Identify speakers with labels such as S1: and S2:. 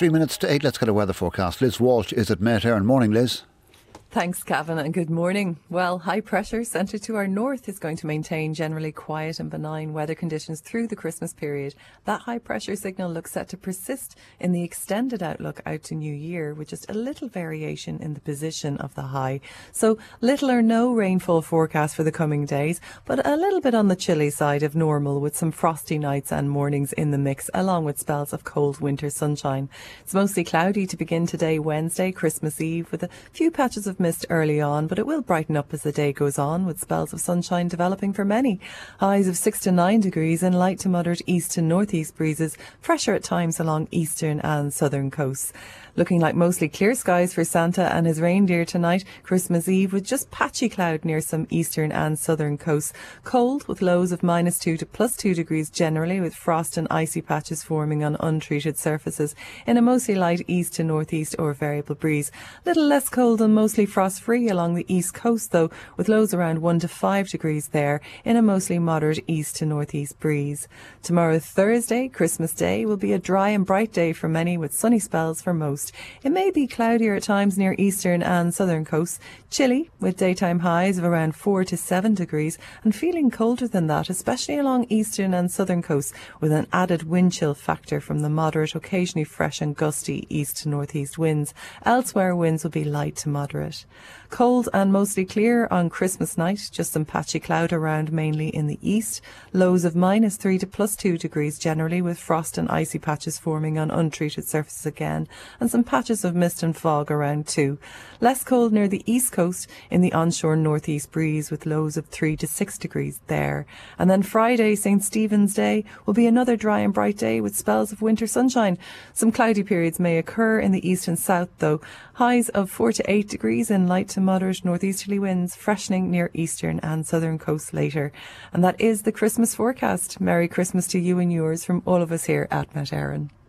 S1: 3 minutes to 8. Let's get a weather forecast. Liz Walsh is at Met Éireann. Morning, Liz.
S2: Thanks, Cavan, and good morning. Well, high pressure centred to our north is going to maintain generally quiet and benign weather conditions through the Christmas period. That high pressure signal looks set to persist in the extended outlook out to New Year, with just a little variation in the position of the high. So little or no rainfall forecast for the coming days, but a little bit on the chilly side of normal, with some frosty nights and mornings in the mix, along with spells of cold winter sunshine. It's mostly cloudy to begin today, Wednesday, Christmas Eve, with a few patches of mist early on, but it will brighten up as the day goes on, with spells of sunshine developing for many. Highs of 6 to 9 degrees and light to moderate east to northeast breezes, fresher at times along eastern and southern coasts. Looking like mostly clear skies for Santa and his reindeer tonight, Christmas Eve, with just patchy cloud near some eastern and southern coasts. Cold, with lows of -2 to +2 degrees generally, with frost and icy patches forming on untreated surfaces in a mostly light east to northeast or variable breeze. Little less cold and mostly frost-free along the east coast, though, with lows around 1 to 5 degrees there in a mostly moderate east to northeast breeze. Tomorrow, Thursday, Christmas Day, will be a dry and bright day for many, with sunny spells for most. It may be cloudier at times near eastern and southern coasts. Chilly, with daytime highs of around 4 to 7 degrees, and feeling colder than that, especially along eastern and southern coasts, with an added wind chill factor from the moderate, occasionally fresh and gusty east to northeast winds. Elsewhere, winds will be light to moderate. Cold and mostly clear on Christmas night, just some patchy cloud around mainly in the east. Lows of -3 to +2 degrees generally, with frost and icy patches forming on untreated surfaces again, and some patches of mist and fog around too. Less cold near the east coast in the onshore northeast breeze, with lows of 3 to 6 degrees there. And then Friday, St. Stephen's Day, will be another dry and bright day with spells of winter sunshine. Some cloudy periods may occur in the east and south though. Highs of 4 to 8 degrees and light to moderate northeasterly winds, freshening near eastern and southern coasts later. And that is the Christmas forecast. Merry Christmas to you and yours from all of us here at Met Éireann.